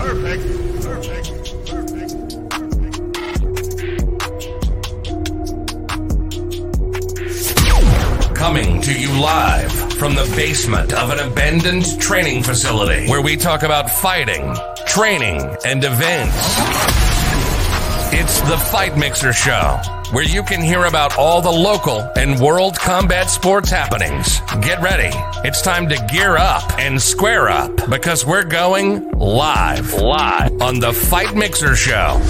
Coming to you live from the basement of an abandoned training facility where we talk about fighting, training, and events. It's the Fight Mixer Show, where you can hear about all the local and world combat sports happenings. Get ready. It's time to gear up and square up because we're going live on the Fight Mixer Show.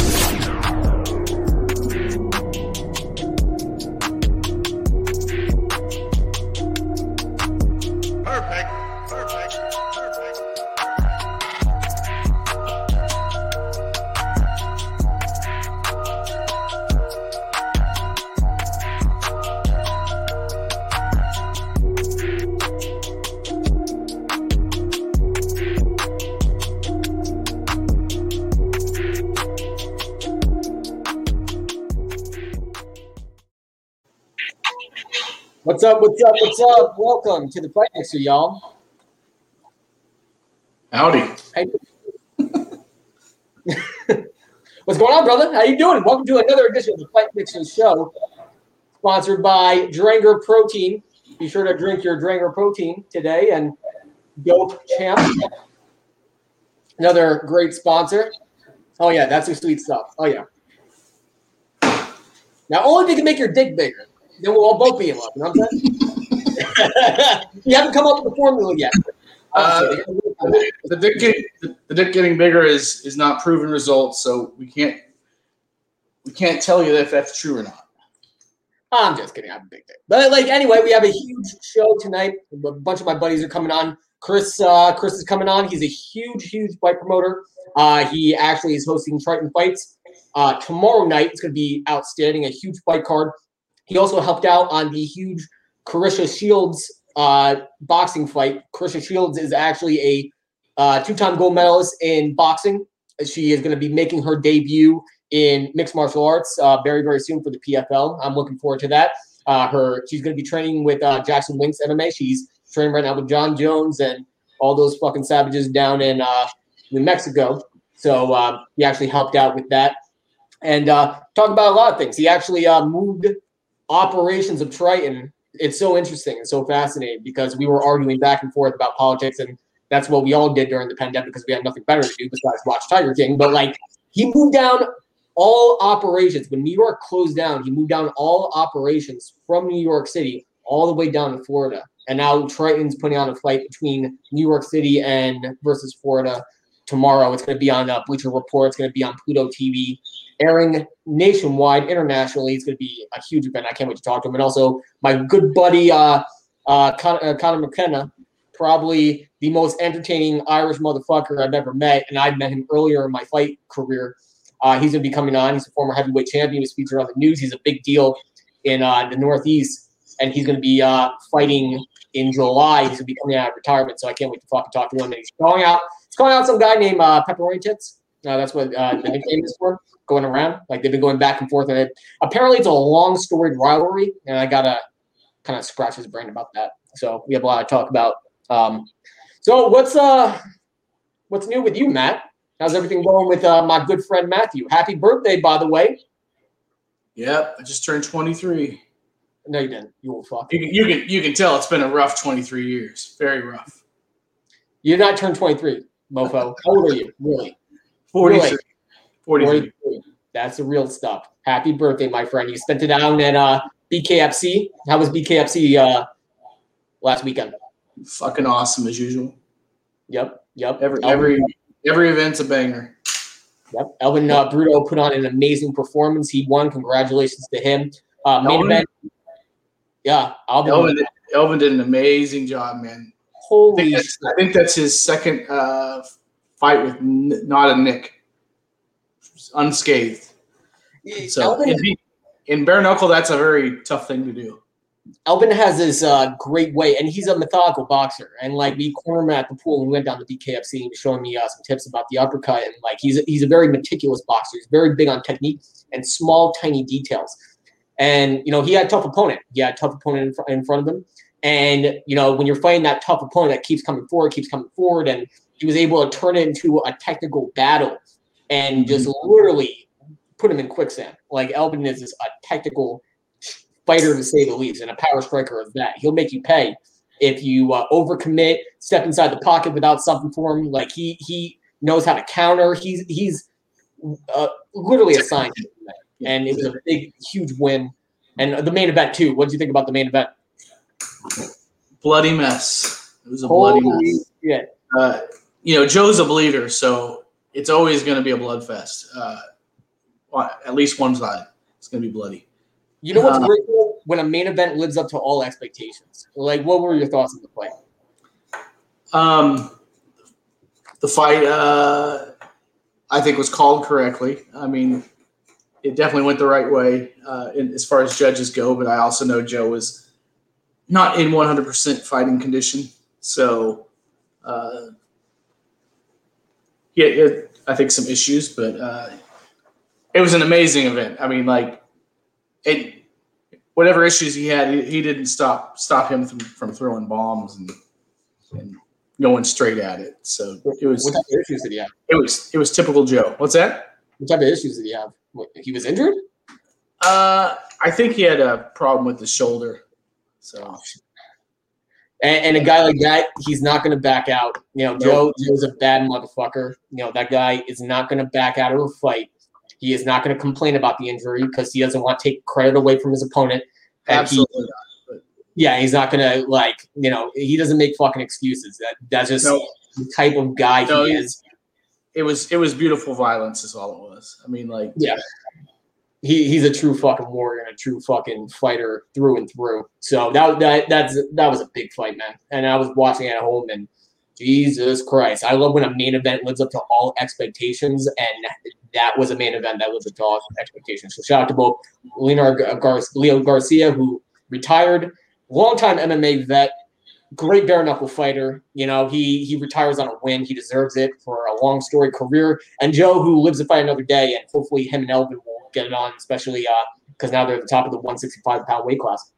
What's up? What's up? What's up? Welcome to the Fight Mixer, y'all. Howdy. What's going on, brother? How you doing? Welcome to another edition of the Fight Mixer Show, sponsored by Dranger Protein. Be sure to drink your Dranger Protein today and Dope Champ. Another great sponsor. Oh, yeah, that's the sweet stuff. Oh, yeah. Now, only if you can make your dick bigger. Then we'll all both be in love. You know what I'm saying? You haven't come up with the formula yet. The dick getting bigger is not proven results, so we can't tell you if that's true or not. I'm just kidding. I have a big dick. But anyway, we have a huge show tonight. A bunch of my buddies are coming on. Chris is coming on. He's a huge fight promoter. He actually is hosting Triton Fights tomorrow night. It's going to be outstanding. A huge fight card. He also helped out on the huge Carissa Shields boxing fight. Carissa Shields is actually a two-time gold medalist in boxing. She is going to be making her debut in mixed martial arts very, very soon for the PFL. I'm looking forward to that. She's going to be training with Jackson Winks MMA. She's training right now with John Jones and all those fucking savages down in New Mexico. So he actually helped out with that. And talk about a lot of things. He actually moved operations of Triton. It's so interesting and so fascinating because we were arguing back and forth about politics, and that's what we all did during the pandemic because we had nothing better to do besides watch Tiger King. But he moved down all operations. When New York closed down, he moved down all operations from New York City all the way down to Florida. And now Triton's putting on a fight between New York City and versus Florida tomorrow. It's going to be on Bleacher Report. It's going to be on Pluto TV, airing nationwide, internationally. It's going to be a huge event. I can't wait to talk to him. And also my good buddy, Conor McKenna, probably the most entertaining Irish motherfucker I've ever met. And I met him earlier in my fight career. He's going to be coming on. He's a former heavyweight champion. He was featured on the news. He's a big deal in the Northeast. And he's going to be fighting in July. He's going to be coming out of retirement. So I can't wait to fucking talk to him. And he's calling out some guy named Pepperoni Tits. That's what the nickname is for. Going around, they've been going back and forth, and apparently it's a long storied rivalry, and I gotta kind of scratch his brain about that. So we have a lot to talk about. So what's new with you, Matt? How's everything going with my good friend Matthew? Happy birthday, by the way. Yep, I just turned 23. No, you didn't. You will fuck. You can tell it's been a rough 23 years. Very rough. You did not turn 23, mofo. How old are you? Really? 43. 43. That's the real stuff. Happy birthday, my friend. You spent it down at BKFC. How was BKFC last weekend? Fucking awesome as usual. Yep. Every event's a banger. Yep. Elvin Bruto put on an amazing performance. He won. Congratulations to him. Main event. Yeah. Elvin did an amazing job, man. Holy I think that's his second fight with not a Nick. Unscathed. So in bare knuckle, that's a very tough thing to do. Elvin has this great way, and he's a methodical boxer. And we cornered him at the pool, and we went down to BKFC, and he was showing me some tips about the uppercut. And he's a very meticulous boxer. He's very big on technique and small, tiny details. And he had a tough opponent. He had a tough opponent in front of him. And when you're fighting that tough opponent that keeps coming forward, and he was able to turn it into a technical battle and just literally put him in quicksand. Like Elvin is a technical fighter to say the least, and a power striker of that. He'll make you pay if you overcommit, step inside the pocket without something for him. Like he knows how to counter. He's literally a scientist, and it was a big, huge win. And the main event too. What did you think about the main event? Bloody mess. It was a bloody mess. Yeah. Joe's a bleeder, so it's always going to be a blood fest. At least one side, it's going to be bloody. You know what's great when a main event lives up to all expectations? Like, what were your thoughts on the fight? The fight, I think, was called correctly. I mean, it definitely went the right way as far as judges go, but I also know Joe was not in 100% fighting condition. So he had, I think, some issues, but it was an amazing event. I mean, like, whatever issues he had, he didn't stop him from throwing bombs and going straight at it. So it was. What type of issues did he have? It was typical Joe. What's that? What type of issues did he have? He was injured? I think he had a problem with the shoulder. So. And a guy like that, he's not going to back out. Joe's a bad motherfucker. That guy is not going to back out of a fight. He is not going to complain about the injury because he doesn't want to take credit away from his opponent. And absolutely not. Yeah, he's not going to, he doesn't make fucking excuses. That's just the type of guy he is. It was beautiful violence is all it was. I mean, like. Yeah. He's a true fucking warrior and a true fucking fighter through and through. So that was a big fight, man. And I was watching at home, and Jesus Christ, I love when a main event lives up to all expectations, and that was a main event that lived up to all expectations. So shout out to both Leo Garcia, who retired, longtime MMA vet, great bare knuckle fighter. He retires on a win. He deserves it for a long storied career. And Joe, who lives to fight another day, and hopefully him and Elvin will get it on, especially because now they're at the top of the 165-pound weight class.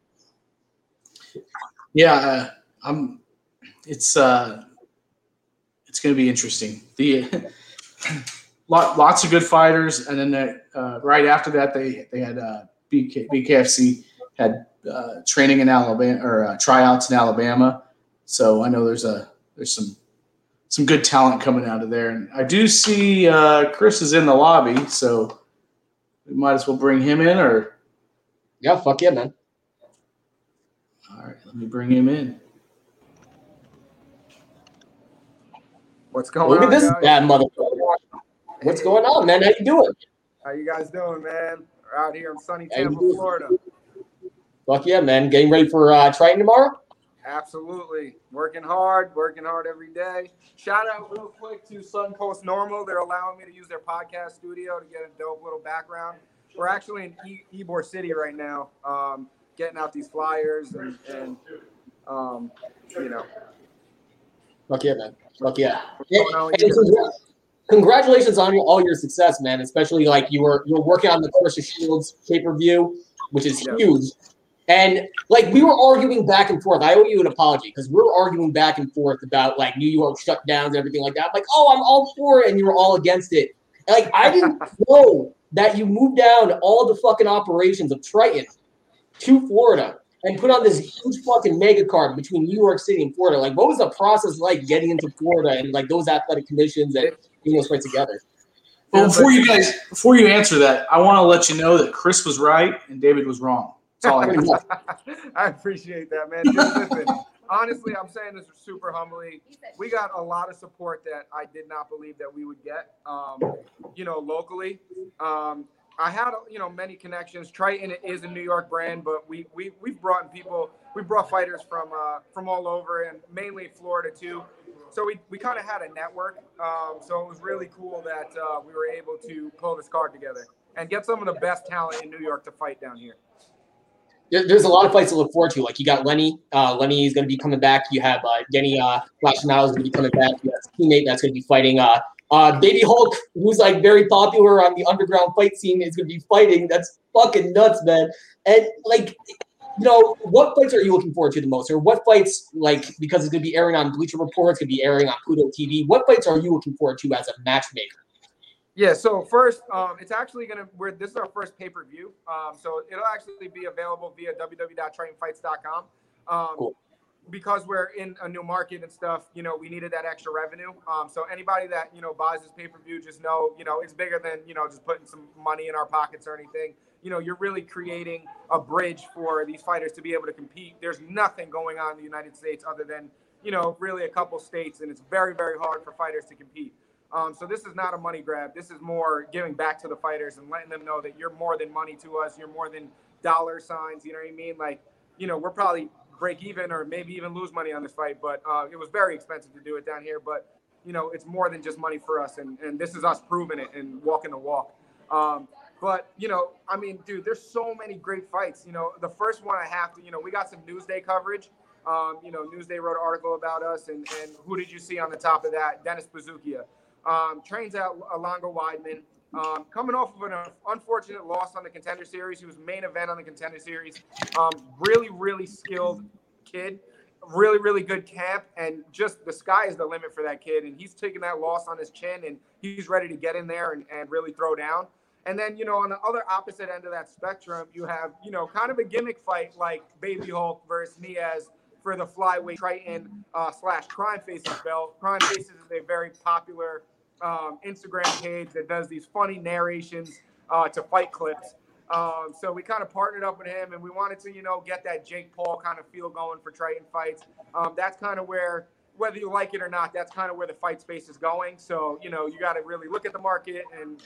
Yeah, it's going to be interesting. Lots of good fighters, and then right after that, they had BKFC had training in Alabama or tryouts in Alabama. So I know there's some good talent coming out of there, and I do see Chris is in the lobby, so. We might as well bring him in, or yeah, fuck yeah, man. All right, let me bring him in. What's going on? Look at this bad motherfucker. What's going on, man? How you doing? How you guys doing, man? We're out here in sunny Tampa, Florida. Fuck yeah, man. Getting ready for Triton tomorrow? Absolutely. Working hard every day. Shout out real quick to Suncoast Normal. They're allowing me to use their podcast studio to get a dope little background. We're actually in Ybor City right now, getting out these flyers and Fuck yeah, man. Fuck yeah. Congratulations on all your success, man. Especially like you're working on the Claressa Shields pay-per-view, which is huge. And like we were arguing back and forth. I owe you an apology because we were arguing back and forth about like New York shutdowns and everything like that. I'm like, oh, I'm all for it, and you were all against it. And, like I didn't know that you moved down all the fucking operations of Triton to Florida and put on this huge fucking mega card between New York City and Florida. Like, what was the process like getting into Florida and like those athletic conditions and getting those fights together? Well, before you answer that, I want to let you know that Chris was right and David was wrong. That's all I can say. I appreciate that, man. Dude, listen, honestly, I'm saying this super humbly. We got a lot of support that I did not believe that we would get, locally. I had, many connections. Triton is a New York brand, but we've brought people. We brought fighters from all over, and mainly Florida too. So we kind of had a network. So it was really cool that we were able to pull this card together and get some of the best talent in New York to fight down here. There's a lot of fights to look forward to. Like you got Lenny. Lenny is going to be coming back. You have Denny Flashnau is going to be coming back. You have a teammate that's going to be fighting. Baby Hulk, who's like very popular on the underground fight scene, is going to be fighting. That's fucking nuts, man. And like what fights are you looking forward to the most? Or what fights, like, because it's going to be airing on Bleacher Report, it's going to be airing on Pluto TV, what fights are you looking forward to as a matchmaker? Yeah, so first, it's actually this is our first pay-per-view. So it'll actually be available via www.tritonfights.com. Cool. Because we're in a new market and stuff, we needed that extra revenue. So anybody that, buys this pay-per-view, just know, it's bigger than, just putting some money in our pockets or anything. You're really creating a bridge for these fighters to be able to compete. There's nothing going on in the United States other than, really a couple states, and it's very, very hard for fighters to compete. So this is not a money grab. This is more giving back to the fighters and letting them know that you're more than money to us. You're more than dollar signs. You know what I mean? Like, we're probably break even or maybe even lose money on this fight, but it was very expensive to do it down here. But, it's more than just money for us. And this is us proving it and walking the walk. But, dude, there's so many great fights. The first one I have to, we got some Newsday coverage. Newsday wrote an article about us. And who did you see on the top of that? Dennis Bazookia. Trains out Alongo Weidman. Coming off of an unfortunate loss on the Contender Series. He was main event on the Contender Series. Really, really skilled kid. Really, really good camp. And just the sky is the limit for that kid. And he's taking that loss on his chin. And he's ready to get in there and really throw down. And then, on the other opposite end of that spectrum, you have, kind of a gimmick fight like Baby Hulk versus Niaz for the flyweight Triton / Crime Faces belt. Crime Faces is a very popular Instagram page that does these funny narrations to fight clips. So we kind of partnered up with him, and we wanted to, get that Jake Paul kind of feel going for Triton fights. That's kind of where, whether you like it or not, that's kind of where the fight space is going. So, you got to really look at the market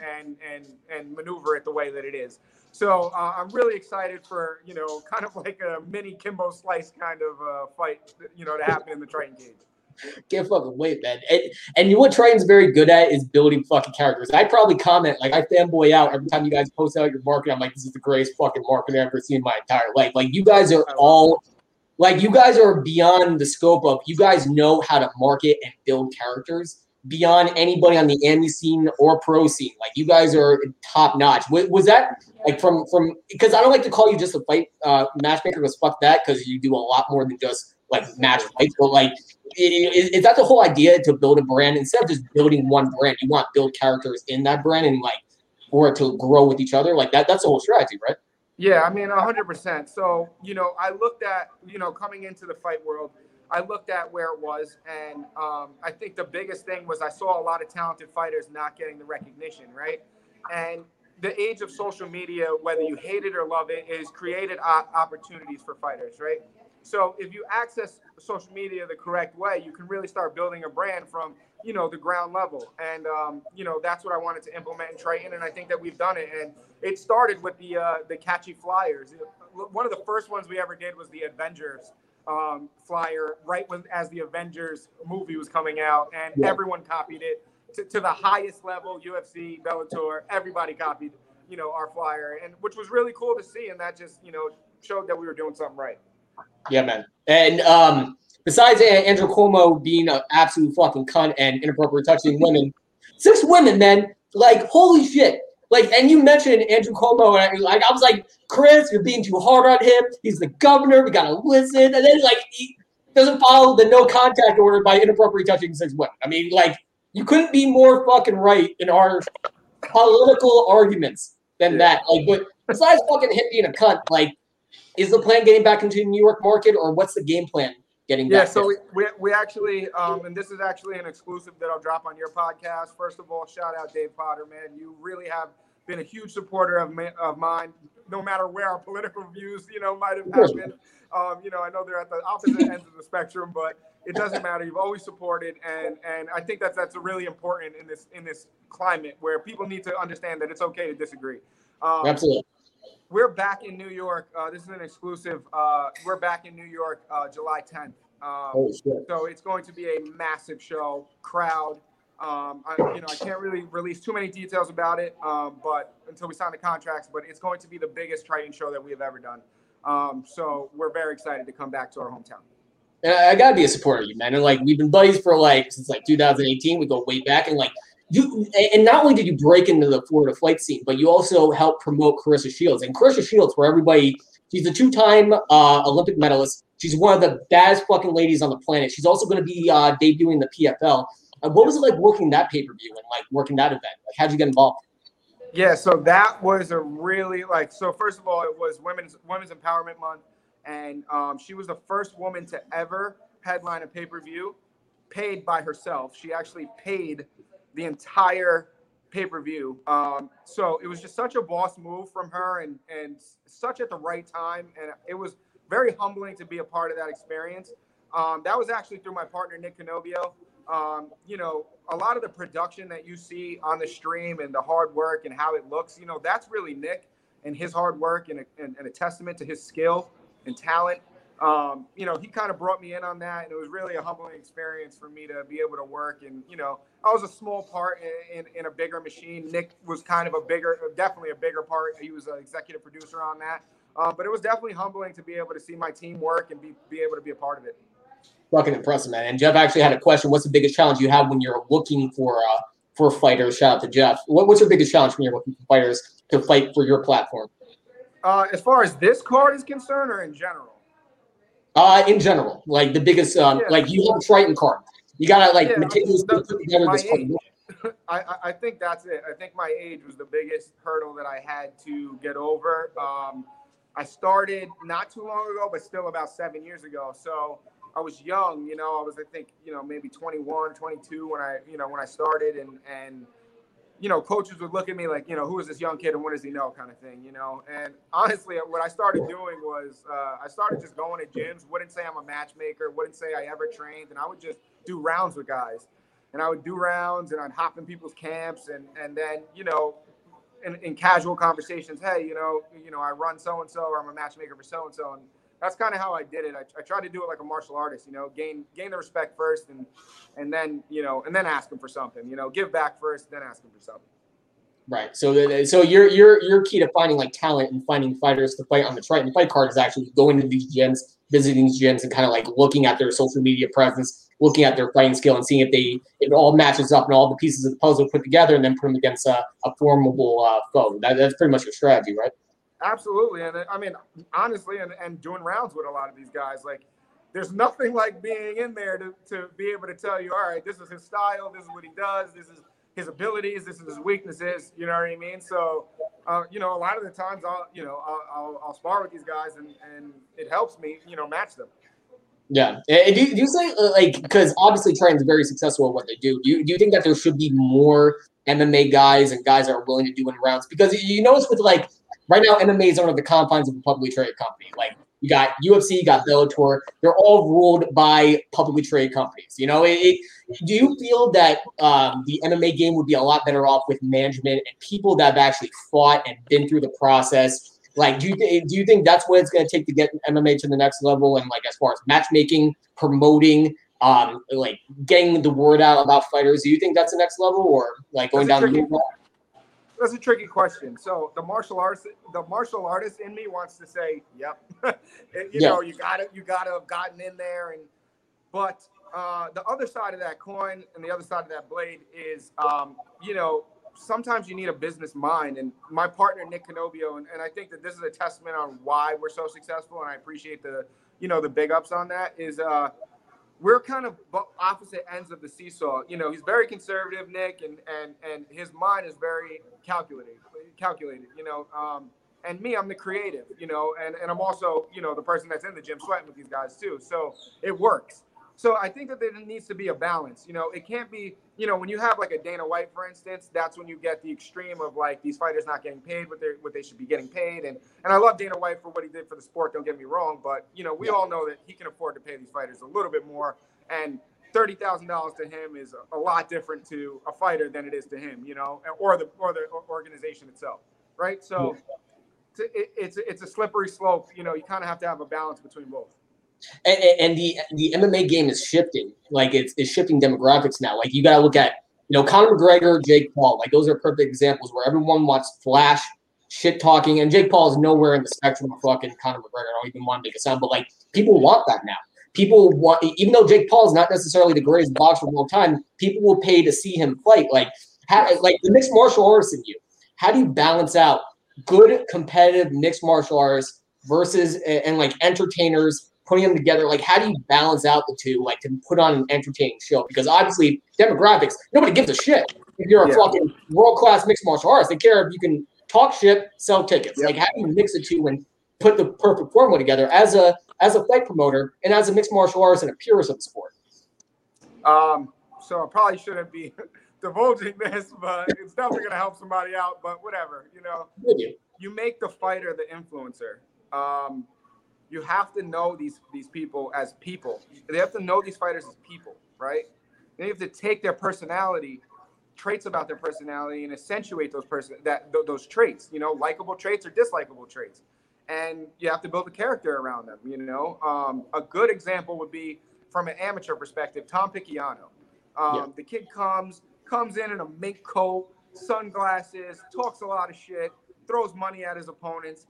and maneuver it the way that it is. So I'm really excited for, kind of like a mini Kimbo Slice kind of fight, to happen in the Triton cage. Can't fucking wait, man. And what Triton's very good at is building fucking characters. I probably comment, like, I fanboy out every time you guys post out your marketing. I'm like, this is the greatest fucking marketing I've ever seen in my entire life. Like, you guys are all, like, you guys are beyond the scope of, you guys know how to market and build characters beyond anybody on the AMI scene or pro scene. Like, you guys are top notch. Was that, like, from because I don't like to call you just a fight matchmaker, because fuck that, because you do a lot more than just, like, match fights. But, like, is that the whole idea, to build a brand? Instead of just building one brand, you want to build characters in that brand and, like, for it to grow with each other? Like, that's the whole strategy, right? Yeah, I mean, 100%. So, I looked at, coming into the fight world, I looked at where it was. And I think the biggest thing was I saw a lot of talented fighters not getting the recognition, right? And the age of social media, whether you hate it or love it, is created opportunities for fighters, right? So if you access social media the correct way, you can really start building a brand from, the ground level. And, that's what I wanted to implement in Triton. And I think that we've done it. And it started with the catchy flyers. One of the first ones we ever did was the Avengers flyer, right as the Avengers movie was coming out. And everyone copied it to the highest level, UFC, Bellator, everybody copied, our flyer, and which was really cool to see. And that just, showed that we were doing something right. Yeah, man. And besides Andrew Cuomo being an absolute fucking cunt and inappropriate touching women, 6 women, man, like, holy shit. Like, and you mentioned Andrew Cuomo, and I was like, Chris, you're being too hard on him. He's the governor. We got to listen. And then, like, he doesn't follow the no contact order by inappropriate touching 6 women. I mean, like, you couldn't be more fucking right in our political arguments than that. Like, but besides fucking him being a cunt, like, is the plan getting back into the New York market, or what's the game plan getting back? Yeah, so we actually, and this is actually an exclusive that I'll drop on your podcast. First of all, shout out Dave Potter, man. You really have been a huge supporter of mine, no matter where our political views, might have happened. I know they're at the opposite ends of the spectrum, but it doesn't matter. You've always supported, and I think that's really important in this climate where people need to understand that it's okay to disagree. Absolutely. We're back in New York. This is an exclusive. We're back in New York July 10th. So it's going to be a massive show, crowd. I can't really release too many details about it, but until we sign the contracts. But it's going to be the biggest Triton show that we have ever done. So we're very excited to come back to our hometown. I gotta be a supporter of you, man. And, like, we've been buddies for, like, since, like, 2018. We go way back, and, like, And not only did you break into the Florida fight scene, but you also helped promote Claressa Shields. And Claressa Shields, for everybody, she's a 2-time Olympic medalist. She's one of the baddest fucking ladies on the planet. She's also going to be debuting the PFL. What was it like working that pay-per-view and like working that event? Like, how'd you get involved? Yeah, so that was a really so first of all, it was Women's Empowerment Month, and she was the first woman to ever headline a pay-per-view paid by herself. She actually paid the entire pay-per-view. So it was just such a boss move from her and such at the right time. And it was very humbling to be a part of that experience. That was actually through my partner, Nick Canobio. A lot of the production that you see on the stream and the hard work and how it looks, that's really Nick and his hard work and a testament to his skill and talent. He kind of brought me in on that, and it was really a humbling experience for me to be able to work. And, I was a small part in a bigger machine. Nick was kind of definitely a bigger part. He was an executive producer on that. But it was definitely humbling to be able to see my team work and be able to be a part of it. Fucking impressive, man. And Jeff actually had a question. What's the biggest challenge you have when you're looking for fighters? Shout out to Jeff. What's your biggest challenge when you're looking for fighters to fight for your platform? As far as this card is concerned, or in general? In general, like the biggest, like you have a Triton card. You gotta meticulously put together this card. I think that's it. I think my age was the biggest hurdle that I had to get over. I started not too long ago, but still about 7 years ago. So I was young, I was, maybe 21, 22 when I started, and coaches would look at me like, who is this young kid and what does he know kind of thing, and honestly, what I started doing was I started just going to gyms, wouldn't say I'm a matchmaker, wouldn't say I ever trained, and I would just do rounds with guys, and I would do rounds and I'd hop in people's camps, and then, in casual conversations, hey, I run so-and-so, or I'm a matchmaker for so-and-so, and that's kind of how I did it. I tried to do it like a martial artist, gain the respect first, and then ask them for something, give back first, then ask them for something. Right. So your key to finding like talent and finding fighters to fight on the Triton fight card is actually going to these gyms, visiting these gyms, and kind of like looking at their social media presence, looking at their fighting skill, and seeing if it all matches up and all the pieces of the puzzle put together, and then put them against a formidable foe. That's pretty much your strategy, right? Absolutely. And I mean, honestly, and doing rounds with a lot of these guys, like there's nothing like being in there to be able to tell you, all right, this is his style, this is what he does, this is his abilities, this is his weaknesses, you know what I mean? So, a lot of the times I'll spar with these guys and it helps me, match them. Yeah. And do you say, because obviously Triton's very successful at what they do. Do you think that there should be more MMA guys and guys that are willing to do in rounds? Because you notice with right now, MMA is under the confines of a publicly traded company. Like, you got UFC, you got Bellator. They're all ruled by publicly traded companies. Do you feel that the MMA game would be a lot better off with management and people that have actually fought and been through the process? Like, do you think that's what it's going to take to get MMA to the next level? And as far as matchmaking, promoting, getting the word out about fighters, do you think that's the next level, or going down the road? That's a tricky question. So the martial artist in me wants to say, yep. You gotta have gotten in there, but the other side of that coin and the other side of that blade is, sometimes you need a business mind. And my partner, Nick Canobio, and I think that this is a testament on why we're so successful, and I appreciate the big ups on that, is we're kind of opposite ends of the seesaw. He's very conservative, Nick, and his mind is very calculated, and me, I'm the creative, and I'm also, the person that's in the gym sweating with these guys too. So it works. So I think that there needs to be a balance. It can't be, when you have like a Dana White, for instance, that's when you get the extreme of like these fighters not getting paid what they should be getting paid. And I love Dana White for what he did for the sport. Don't get me wrong, but we all know that he can afford to pay these fighters a little bit more. And $30,000 to him is a lot different to a fighter than it is to him, or the organization itself, right? So it's a slippery slope. You kind of have to have a balance between both. And the MMA game is shifting. It's shifting demographics now. You got to look at, Conor McGregor, Jake Paul. Those are perfect examples where everyone wants flash, shit talking, and Jake Paul is nowhere in the spectrum of fucking Conor McGregor. I don't even want to make a sound, but people want that now. People want, even though Jake Paul is not necessarily the greatest boxer of all time, people will pay to see him fight. Like the mixed martial artists in you, how do you balance out good competitive mixed martial artists versus and like entertainers putting them together? Like, how do you balance out the two, like to put on an entertaining show? Because obviously demographics, nobody gives a shit if you're a fucking world-class mixed martial artist. They care if you can talk shit, sell tickets. Like, how do you mix the two and put the perfect formula together as a fight promoter and as a mixed martial artist and a purist of the sport? So I probably shouldn't be divulging this, but it's definitely going to help somebody out. But whatever, you make the fighter the influencer. You have to know these people as people. They have to know these fighters as people, right? They have to take their personality, traits about their personality, and accentuate those traits. Likable traits or dislikable traits, and you have to build a character around them. A good example would be from an amateur perspective, Tom Picciano. The kid comes in a mink coat, sunglasses, talks a lot of shit, throws money at his opponents,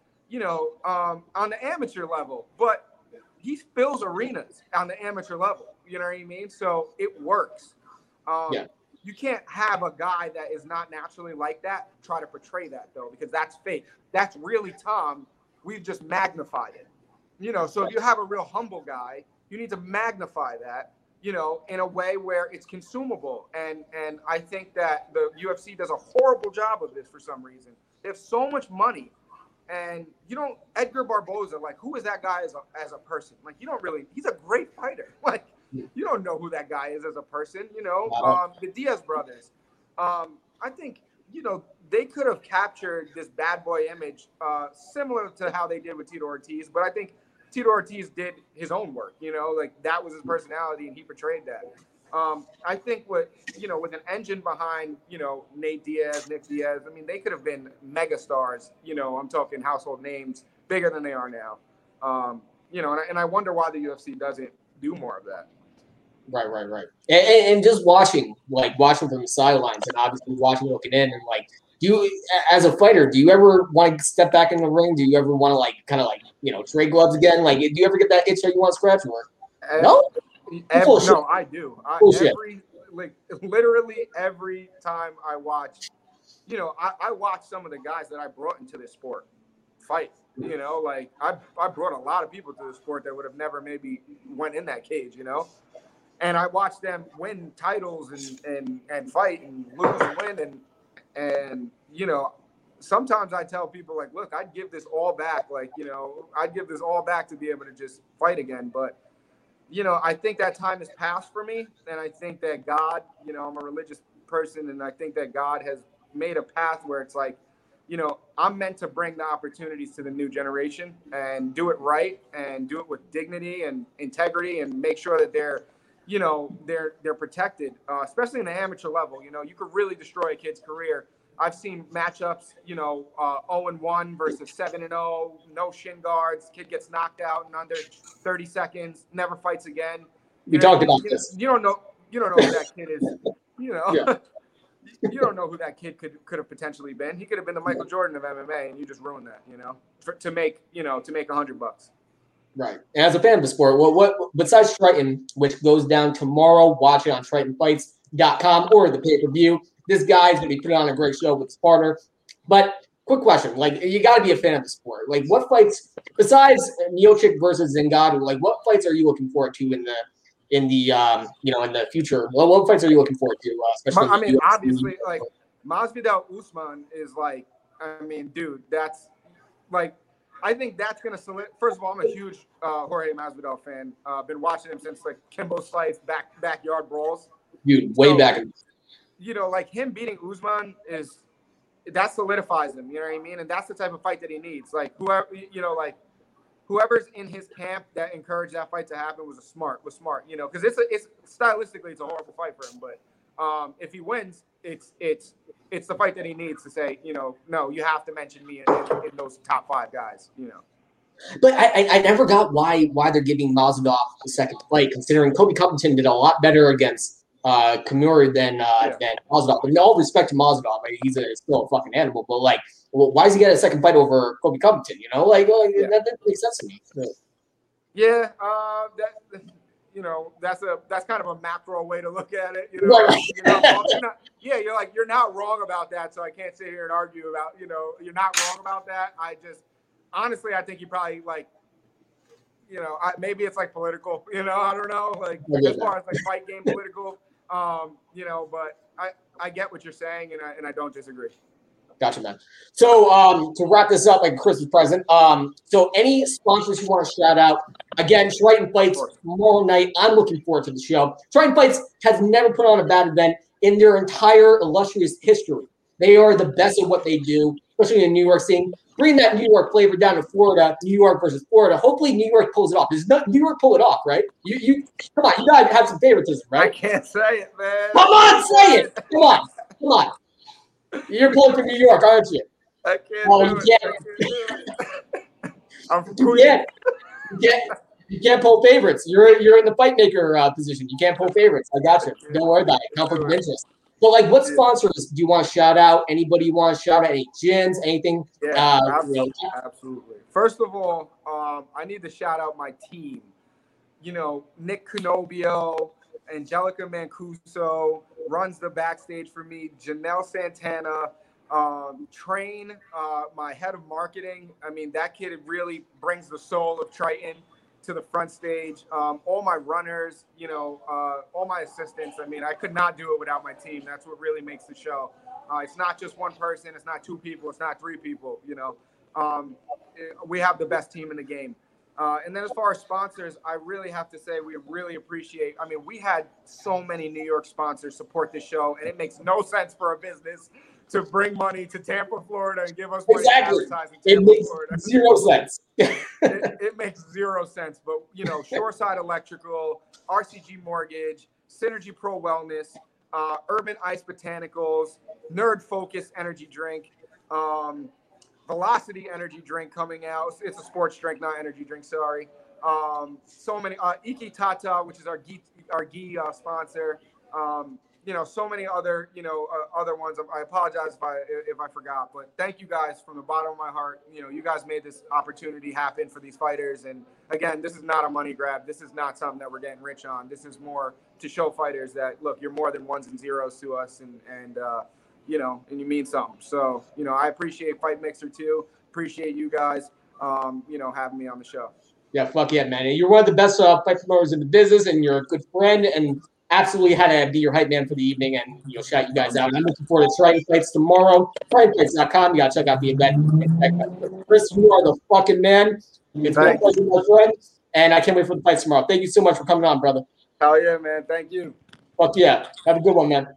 on the amateur level, but he fills arenas on the amateur level. You know what I mean? So it works. You can't have a guy that is not naturally like that try to portray that, though, because that's fake. That's really Tom. We've just magnified it. So if you have a real humble guy, you need to magnify that, in a way where it's consumable. And I think that the UFC does a horrible job of this for some reason. They have so much money, and Edgar Barboza, like, who is that guy as a person? Like, you don't really, he's a great fighter. Like, you don't know who that guy is as a person, the Diaz brothers. I think, they could have captured this bad boy image, similar to how they did with Tito Ortiz, but I think Tito Ortiz did his own work, like that was his personality and he portrayed that. I think with an engine behind, Nick Diaz, I mean, they could have been mega stars, I'm talking household names bigger than they are now. And I wonder why the UFC doesn't do more of that. Right. And just watching from the sidelines and obviously looking in and like, as a fighter, do you ever want to step back in the ring? Do you ever want to trade gloves again? Like, do you ever get that itch that you want to scratch or? No? No, I do. Literally every time I watch, I watch some of the guys that I brought into this sport fight. I brought a lot of people to the sport that would have never maybe went in that cage, and I watched them win titles and fight and lose and win and sometimes I tell people, like, look, I'd give this all back. Like, I'd give this all back to be able to just fight again. But, I think that time has passed for me. And I think that God, I'm a religious person. And I think that God has made a path where it's like, I'm meant to bring the opportunities to the new generation and do it right and do it with dignity and integrity and make sure that they're protected, especially in the amateur level. You could really destroy a kid's career. I've seen matchups, 0-1 versus 7-0, no shin guards. Kid gets knocked out in under 30 seconds, never fights again. We talked about this. You don't know who that kid is. You don't know who that kid could have potentially been. He could have been the Michael Jordan of MMA, and you just ruined that. To make $100. Right. And as a fan of the sport, what besides Triton, which goes down tomorrow, watch it on TritonFights.com or the pay-per-view. This guy's going to be putting on a great show with his partner. But quick question, like, you got to be a fan of the sport. Like, what fights, besides Miocic versus Zingano, like, what fights are you looking forward to in the future? What fights are you looking forward to? Especially obviously, like, Masvidal Usman is like, dude, that's like, I think that's going to solidify. First of all, I'm a huge Jorge Masvidal fan. Been watching him since like Kimbo Slice backyard brawls. Dude, way back. Like him beating Usman that solidifies him. You know what I mean? And that's the type of fight that he needs. Like whoever's in his camp that encouraged that fight to happen was smart. Because it's stylistically it's a horrible fight for him. But if he wins, it's the fight that he needs to say, no, you have to mention me in those top 5 guys. But I never got why they're giving Masvidal the second fight, considering Kobe Covington did a lot better against Kimura than Masvidal. But in all respect to Masvidal, he's still a fucking animal. But like, why does he get a second fight over Kobe Covington? That doesn't make sense to me. Yeah, that's kind of a macro way to look at it. You're not wrong about that. So I can't sit here and argue about, you're not wrong about that. Honestly, I think you probably maybe it's like political, I don't know, like as far as like fight game political, but I get what you're saying and I don't disagree. Gotcha, man. So to wrap this up, like Chris was present. So any sponsors you want to shout out? Again, Triton Fights tomorrow night. I'm looking forward to the show. Triton Fights has never put on a bad event in their entire illustrious history. They are the best at what they do, especially in the New York scene. Bring that New York flavor down to Florida, New York versus Florida. Hopefully New York pulls it off. Does not New York pull it off, right? You come on, you gotta have some favoritism, right? I can't say it, man. Come on, say it. Come on. You're pulling from New York, aren't you? I can't do it. You can't pull favorites. You're in the fight maker position. You can't pull favorites. I got you. Don't worry about it. Conflict of interest. So, like, what sponsors do you want to shout out? Anybody you want to shout out? Any gyms? Anything? Yeah, absolutely. First of all, I need to shout out my team. Nick Canobio, Angelica Mancuso runs the backstage for me. Janelle Santana, Train, my head of marketing. I mean, that kid really brings the soul of Triton to the front stage. All my runners, all my assistants. I mean, I could not do it without my team. That's what really makes the show. It's not just one person. It's not two people. It's not three people. We have the best team in the game. And then as far as sponsors, I really have to say we really appreciate. I mean, we had so many New York sponsors support the show, and it makes no sense for a business to bring money to Tampa, Florida, and give us money to advertise in Tampa, Florida. Zero sense. It makes zero sense. But, Shoreside Electrical, RCG Mortgage, Synergy Pro Wellness, Urban Ice Botanicals, Nerd Focus Energy Drink, Velocity Energy Drink coming out. It's a sports drink, not energy drink. Sorry. So many. Iki Tata, which is our ghee sponsor. So many other other ones. I apologize if I forgot, but thank you guys from the bottom of my heart. You guys made this opportunity happen for these fighters, and again, this is not a money grab. This is not something that we're getting rich on. This is more to show fighters that look, you're more than ones and zeros to us, and you mean something. So, I appreciate Fight Mixer too. Appreciate you guys, having me on the show. Yeah, fuck yeah, man. And you're one of the best fight promoters in the business, and you're a good friend, and absolutely had to be your hype man for the evening, and shout you guys out. And I'm looking forward to Triton Fights tomorrow. TritonFights.com. You got to check out the event. Chris, you are the fucking man. It's been a pleasure, my friend, and I can't wait for the fights tomorrow. Thank you so much for coming on, brother. Hell yeah, man. Thank you. Fuck yeah. Have a good one, man.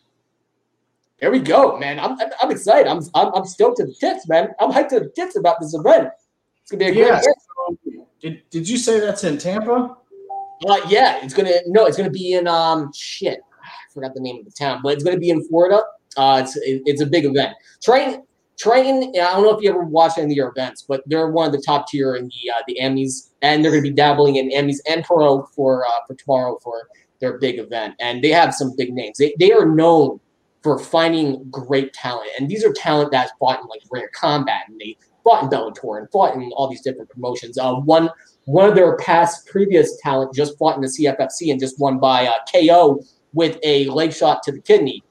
There we go, man. I'm excited. I'm stoked to the tits, man. I'm hyped to the tits about this event. It's gonna be a great event. Did you say that's in Tampa? Yeah, it's gonna be in I forgot the name of the town, but it's gonna be in Florida. It's a big event. Triton. I don't know if you ever watched any of their events, but they're one of the top tier in the Emmys, and they're gonna be dabbling in Emmys and Pro for tomorrow for their big event. And they have some big names. They are known for finding great talent, and these are talent that's fought in like Rare Combat, and they fought in Bellator and fought in all these different promotions. One of their previous talent just fought in the CFFC and just won by KO with a leg shot to the kidney.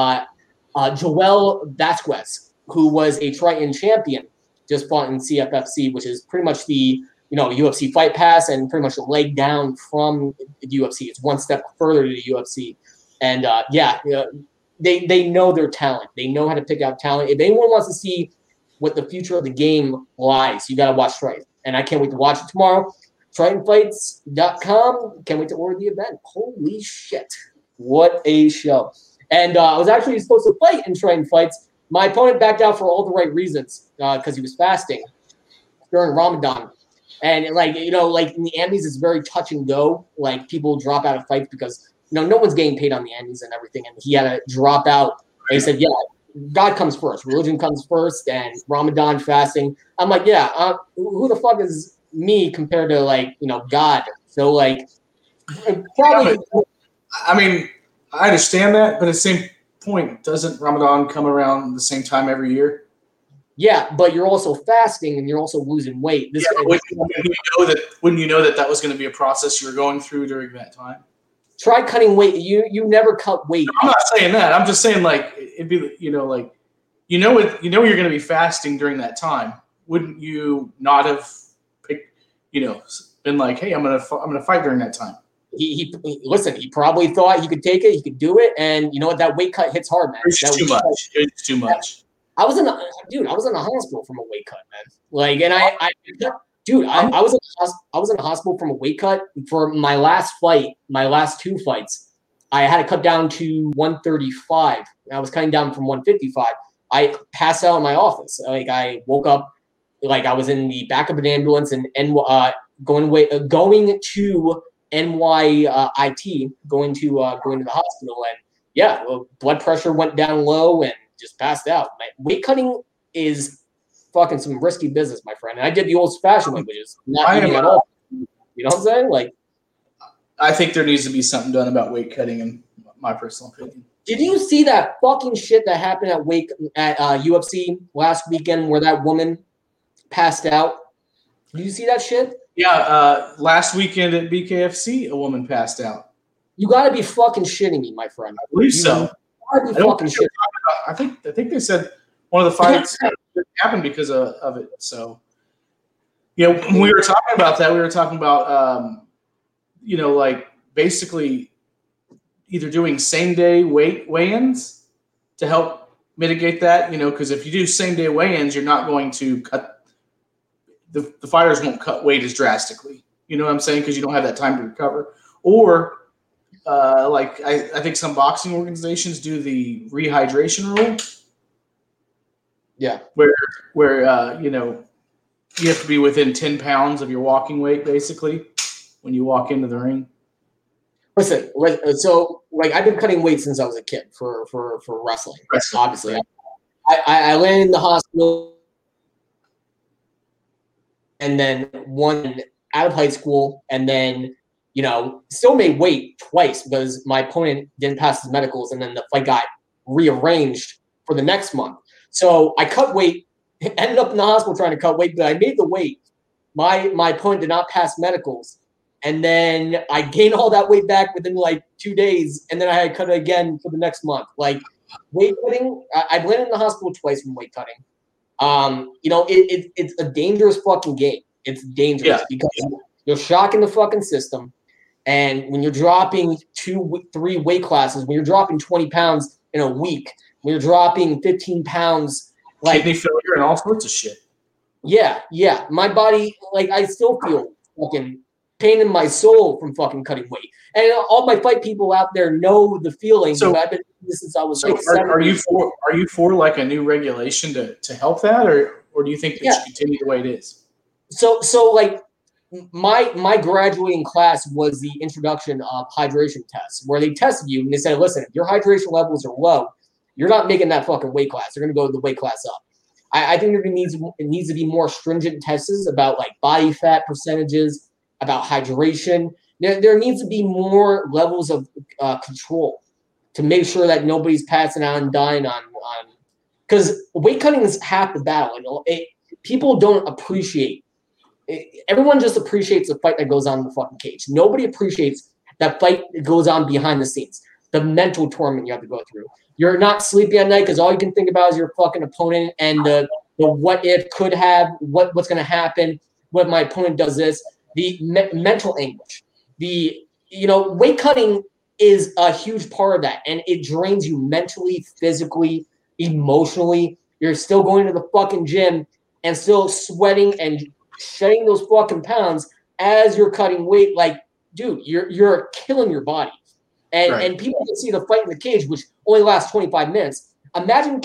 Joel Vasquez, who was a Triton champion, just fought in CFFC, which is pretty much the UFC Fight Pass and pretty much a leg down from the UFC. It's one step further to the UFC, and They know their talent. They know how to pick out talent. If anyone wants to see what the future of the game lies, you got to watch Triton. And I can't wait to watch it tomorrow. TritonFights.com. Can't wait to order the event. Holy shit. What a show. And I was actually supposed to fight in Triton Fights. My opponent backed out for all the right reasons because he was fasting during Ramadan. And, in the Emmys, it's very touch and go. Like, people drop out of fights because no one's getting paid on the Emmys and everything, and he had to drop out. And he said, yeah, God comes first. Religion comes first, and Ramadan fasting. I'm like, yeah, who the fuck is me compared to, God? So, probably. I mean, I understand that, but at the same point, doesn't Ramadan come around the same time every year? Yeah, but you're also fasting and you're also losing weight. Wouldn't you know that was going to be a process you were going through during that time? Try cutting weight. You never cut weight. I'm not saying that. I'm just saying like it'd be like you're going to be fasting during that time. Wouldn't you not have picked been like, hey, I'm gonna fight during that time? He listen. He probably thought he could take it. He could do it, and you know what? That weight cut hits hard, man. It's too much. It's too much. I was in the hospital from a weight cut, man. Like, and I was in the hospital from a weight cut for my last fight. My last 2 fights, I had to cut down to 135. I was cutting down from 155. I passed out in my office. Like, I woke up, like I was in the back of an ambulance and going to NYIT, going to the hospital, and yeah, blood pressure went down low and just passed out. Weight cutting is fucking some risky business, my friend. And I did the old-fashioned way, which is not eating at all. You know what I'm saying? Like, I think there needs to be something done about weight cutting, in my personal opinion. Did you see that fucking shit that happened at UFC last weekend where that woman passed out? Did you see that shit? Yeah, last weekend at BKFC, a woman passed out. You got to be fucking shitting me, my friend. I believe so. I think they said one of the fights happened because of it. So, when we were talking about that, we were talking about, like basically either doing same-day weigh-ins to help mitigate that, because if you do same-day weigh-ins, you're not going to cut – the fighters won't cut weight as drastically. You know what I'm saying? Because you don't have that time to recover. Or – I think some boxing organizations do the rehydration rule. Yeah. Where you have to be within 10 pounds of your walking weight, basically, when you walk into the ring. Listen, so like I've been cutting weight since I was a kid for wrestling. Obviously, I landed in the hospital, and then one out of high school, and then still made weight twice because my opponent didn't pass his medicals, and then the fight got rearranged for the next month. So I cut weight, ended up in the hospital trying to cut weight, but I made the weight. My opponent did not pass medicals. And then I gained all that weight back within like 2 days, and then I had to cut it again for the next month. Like weight cutting, I've landed in the hospital twice from weight cutting. It's a dangerous fucking game. It's dangerous because you're shocking the fucking system. And when you're dropping 2-3 weight classes, when you're dropping 20 pounds in a week, when you're dropping 15 pounds, like kidney failure and all sorts of shit. Yeah. My body, like I still feel fucking pain in my soul from fucking cutting weight. And all my fight people out there know the feeling. So I've been doing this since I was like 7 years old. Are you for like a new regulation to help that, or do you think it should continue the way it is? So like my graduating class was the introduction of hydration tests, where they tested you and they said, listen, if your hydration levels are low, you're not making that fucking weight class. You're going to go to the weight class up. I think it needs to be more stringent tests about like body fat percentages, about hydration. There needs to be more levels of control to make sure that nobody's passing out and dying on because weight cutting is half the battle. People don't appreciate it. Everyone just appreciates the fight that goes on in the fucking cage. Nobody appreciates that fight that goes on behind the scenes, the mental torment you have to go through. You're not sleepy at night because all you can think about is your fucking opponent and the what if, could have, what's going to happen, what my opponent does this, the mental anguish. Weight cutting is a huge part of that, and it drains you mentally, physically, emotionally. You're still going to the fucking gym and still sweating and shedding those fucking pounds as you're cutting weight. Like, dude, you're killing your body. And people can see the fight in the cage, which only lasts 25 minutes. Imagine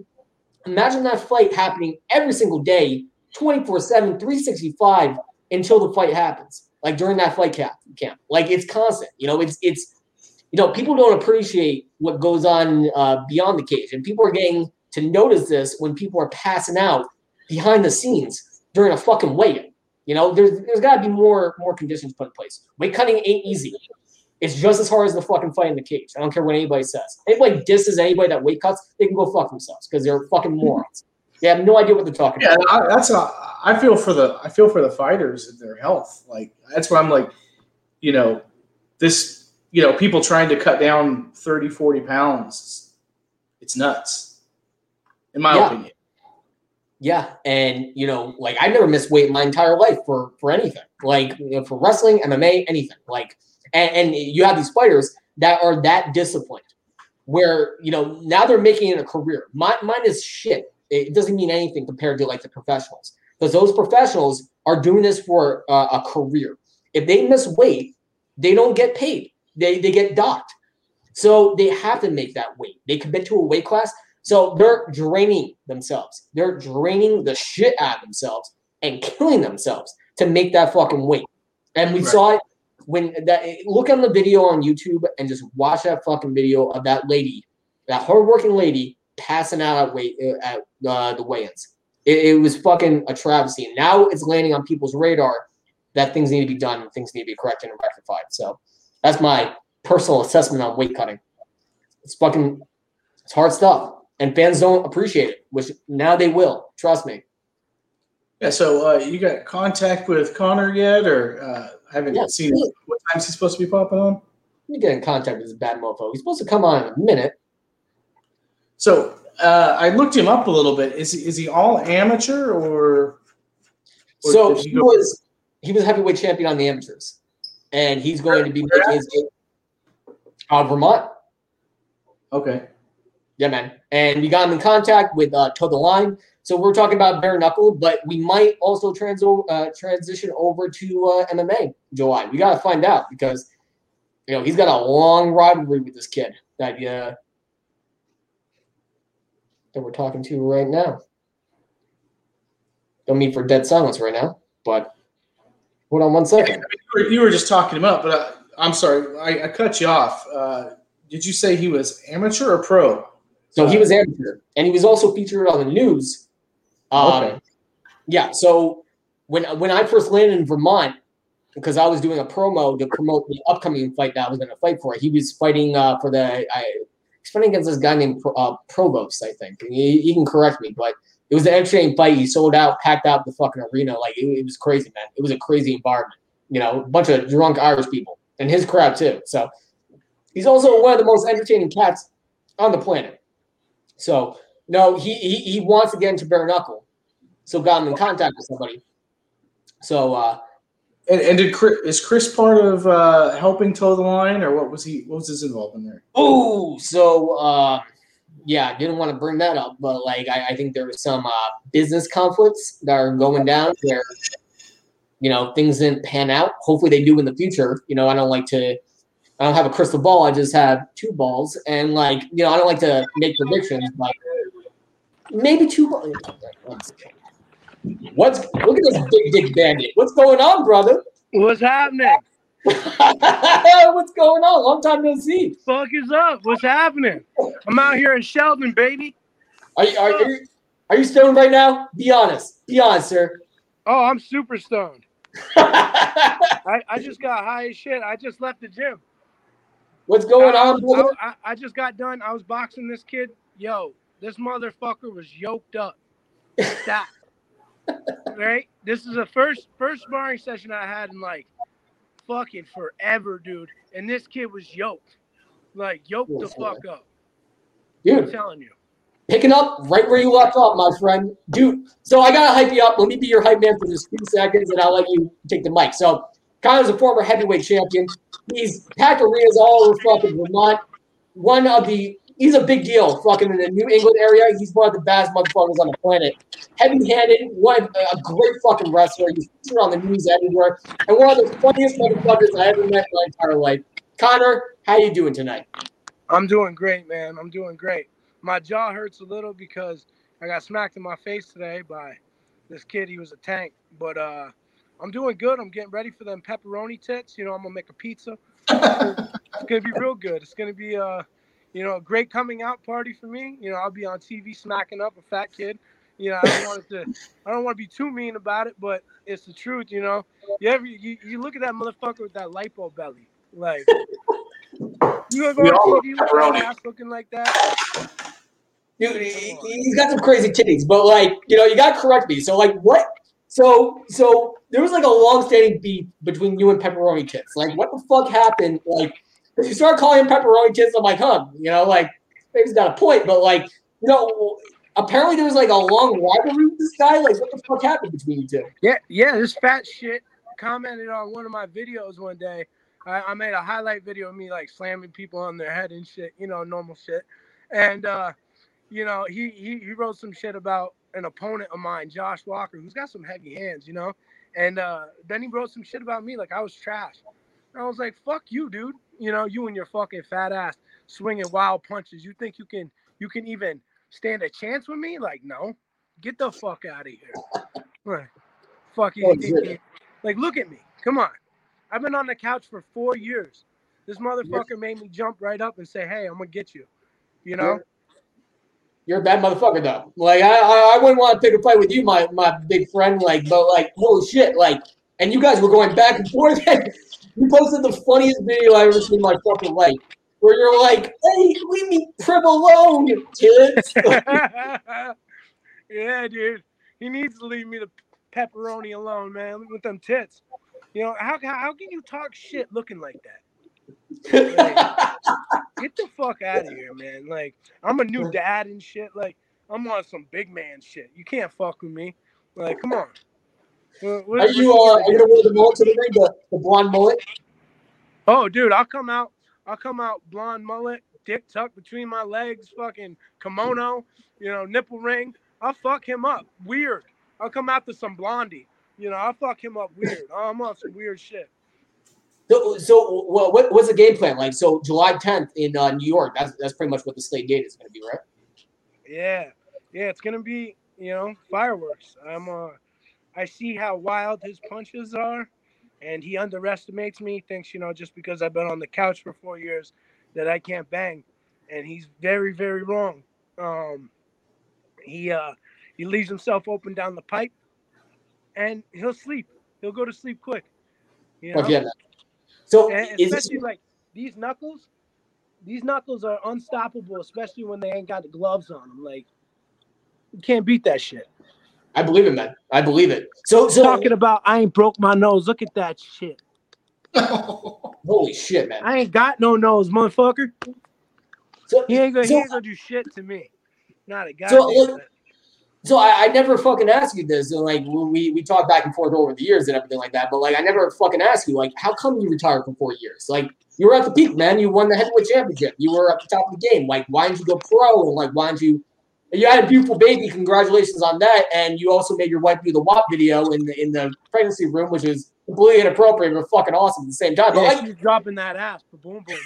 that fight happening every single day, 24/7, 365 until the fight happens. Like during that fight camp. Like it's constant. It's people don't appreciate what goes on beyond the cage. And people are getting to notice this when people are passing out behind the scenes during a fucking weigh-in. There's got to be more conditions put in place. Weight cutting ain't easy. It's just as hard as the fucking fight in the cage. I don't care what anybody says. Anybody disses anybody that weight cuts, they can go fuck themselves because they're fucking morons. They have no idea what they're talking about. I feel for the fighters and their health. Like that's why I'm like, people trying to cut down 30, 40 pounds. It's nuts, in my opinion. Yeah, and like I never missed weight in my entire life for anything. Like for wrestling, MMA, anything. Like, and you have these fighters that are that disciplined, where now they're making it a career. Mine is shit. It doesn't mean anything compared to like the professionals, because those professionals are doing this for a career. If they miss weight, they don't get paid. They get docked. So they have to make that weight. They commit to a weight class. So they're draining themselves. They're draining the shit out of themselves and killing themselves to make that fucking weight. And we saw it when look on the video on YouTube and just watch that fucking video of that lady, that hardworking lady passing out at the weigh-ins. It was fucking a travesty. And now it's landing on people's radar that things need to be done and things need to be corrected and rectified. So that's my personal assessment on weight cutting. It's hard stuff. And fans don't appreciate it, which now they will. Trust me. Yeah, so you got contact with Connor yet, or haven't seen what time's he supposed to be popping on? You get in contact with this bad mofo. He's supposed to come on in a minute. So I looked him up a little bit. Is he all amateur or so he was heavyweight champion on the amateurs, and he's going to be making his Vermont. Okay. Yeah, man. And we got him in contact with Toe the Line. So we're talking about bare knuckle, but we might also transition over to MMA July. We got to find out because, he's got a long rivalry with this kid that we're talking to right now. Don't mean for dead silence right now, but hold on one second. You were just talking him up, but I'm sorry. I cut you off. Did you say he was amateur or pro? So he was amateur, and he was also featured on the news. Okay. Yeah, so when I first landed in Vermont, because I was doing a promo to promote the upcoming fight that I was going to fight for, he was fighting he's fighting against this guy named Provost, I think. He can correct me, but it was an entertaining fight. He sold out, packed out the fucking arena. Like, it was crazy, man. It was a crazy environment. A bunch of drunk Irish people, and his crowd too. So he's also one of the most entertaining cats on the planet. So, no, he wants to get into bare knuckle. So got him in contact with somebody. So and is Chris part of helping Toe the Line, or what was his involvement there? Oh, so yeah, didn't want to bring that up, but like I think there was some business conflicts that are going down where things didn't pan out. Hopefully they do in the future. I don't have a crystal ball. I just have two balls. And, I don't like to make predictions. Like, maybe two balls. Look at this big dick bandit. What's going on, brother? What's happening? What's going on? Long time no see. Fuck is up? What's happening? I'm out here in Sheldon, baby. Are you stoned right now? Be honest. Be honest, sir. Oh, I'm super stoned. I just got high as shit. I just left the gym. What's going on, brother? I just got done. I was boxing this kid. Yo, this motherfucker was yoked up. Stop. Right? This is the first sparring session I had in fucking forever, dude. And this kid was yoked. Yoked the fuck up. Dude. I'm telling you. Picking up right where you left off, my friend. Dude, so I got to hype you up. Let me be your hype man for just 2 seconds, and I'll let you take the mic. So Connor's a former heavyweight champion. He's packed arenas all over fucking Vermont. He's a big deal fucking in the New England area. He's one of the baddest motherfuckers on the planet. Heavy-handed, a great fucking wrestler. He's featured on the news everywhere. And one of the funniest motherfuckers I ever met in my entire life. Connor, how you doing tonight? I'm doing great, man. I'm doing great. My jaw hurts a little because I got smacked in my face today by this kid. He was a tank. But I'm doing good. I'm getting ready for them pepperoni tits. I'm going to make a pizza. It's going to be real good. It's going to be a great coming out party for me. I'll be on TV smacking up a fat kid. I don't want to be too mean about it, but it's the truth, You look at that motherfucker with that lipo belly. You gonna go on TV with that ass looking like that? Dude, he's got some crazy titties, but like, you got to correct me. So like, what? So there was like a long-standing beef between you and Pepperoni Tits. Like, what the fuck happened? Like, if you start calling him Pepperoni Tits, I'm like, like maybe he's got a point, but like, apparently there was like a long rivalry with this guy. Like, what the fuck happened between you two? Yeah, this fat shit commented on one of my videos one day. I made a highlight video of me like slamming people on their head and shit, normal shit. And he wrote some shit about an opponent of mine, Josh Walker, who's got some heavy hands, And then he wrote some shit about me like I was trash. And I was like, fuck you, dude. You and your fucking fat ass swinging wild punches. You think you can even stand a chance with me? Like, no. Get the fuck out of here. Right. Fuck you. Like, look at me. Come on. I've been on the couch for 4 years. This motherfucker made me jump right up and say, hey, I'm going to get you. You're a bad motherfucker, though. Like, I wouldn't want to pick a fight with you, my big friend. Like, but, like, holy shit. Like, and you guys were going back and forth. You posted the funniest video I've ever seen in my fucking life. Where you're like, hey, leave me prim alone, kids. Yeah, dude. He needs to leave me the pepperoni alone, man, with them tits. How can you talk shit looking like that? Like, get the fuck out of here, man. Like, I'm a new dad and shit. Like, I'm on some big man shit. You can't fuck with me. Like, come on. Are you gonna wear the mullet to the ring, the blonde mullet? Oh, dude, I'll come out blonde mullet, dick tucked between my legs, fucking kimono, nipple ring. I'll fuck him up weird. I'll come out to some blondie. I'll fuck him up weird. I'm on some weird shit. So what's the game plan like? So July 10th in New York. That's pretty much what the state date is going to be, right? Yeah, it's going to be fireworks. I see how wild his punches are, and he underestimates me. Thinks just because I've been on the couch for 4 years that I can't bang, and he's very, very wrong. He leaves himself open down the pipe, and he'll sleep. He'll go to sleep quick. Yeah. So especially like these knuckles are unstoppable, especially when they ain't got the gloves on them. Like, you can't beat that shit. I believe it, man. I believe it. So talking about I ain't broke my nose. Look at that shit. Holy shit, man. I ain't got no nose, motherfucker. So he ain't gonna do shit to me. Not a guy. So I never fucking asked you this. And like we talked back and forth over the years and everything like that. But like I never fucking asked you, like, how come you retired for 4 years? Like, you were at the peak, man. You won the heavyweight championship. You were at the top of the game. Like, why didn't you go pro? And like, why didn't you? You had a beautiful baby. Congratulations on that. And you also made your wife do the WAP video in the pregnancy room, which is completely inappropriate but fucking awesome at the same time. But yeah, like, she's dropping that ass. Boom, boom,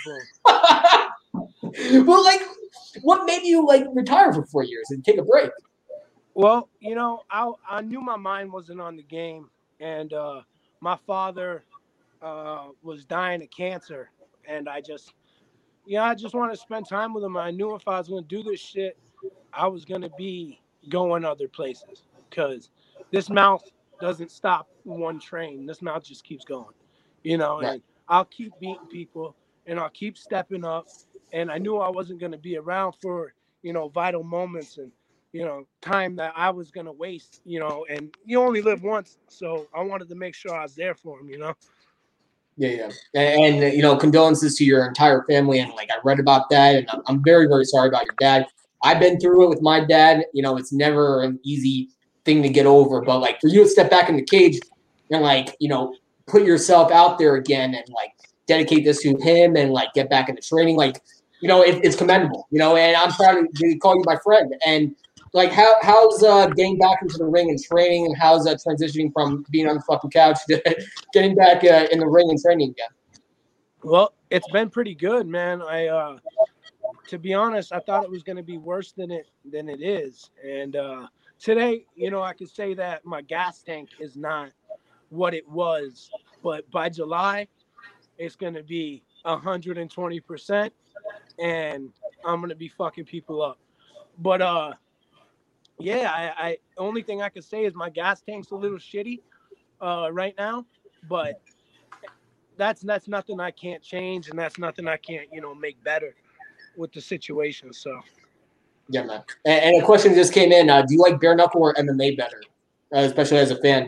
boom. Well, like, what made you like retire for 4 years and take a break? Well, I knew my mind wasn't on the game, and my father was dying of cancer, and I just wanted to spend time with him. I knew if I was going to do this shit, I was going to be going other places, because this mouth doesn't stop one train. This mouth just keeps going, right. And I'll keep beating people, and I'll keep stepping up, and I knew I wasn't going to be around for, vital moments and, time that I was going to waste, and you only live once. So I wanted to make sure I was there for him, Yeah. And condolences to your entire family. And like, I read about that, and I'm very, very sorry about your dad. I've been through it with my dad. It's never an easy thing to get over, but like for you to step back in the cage and like, put yourself out there again and like dedicate this to him and like get back into training, like, it's commendable, and I'm proud to call you my friend. And like, how's getting back into the ring and training, and how's transitioning from being on the fucking couch to getting back in the ring and training again? Well, it's been pretty good, man. I to be honest, I thought it was going to be worse than it is. And today, I could say that my gas tank is not what it was, but by July, it's going to be 120%, and I'm going to be fucking people up. But yeah, I only thing I could say is my gas tank's a little shitty right now, but that's nothing I can't change, and that's nothing I can't make better with the situation. So Yeah, man. And a question just came in. Do you like bare knuckle or MMA better, especially as a fan?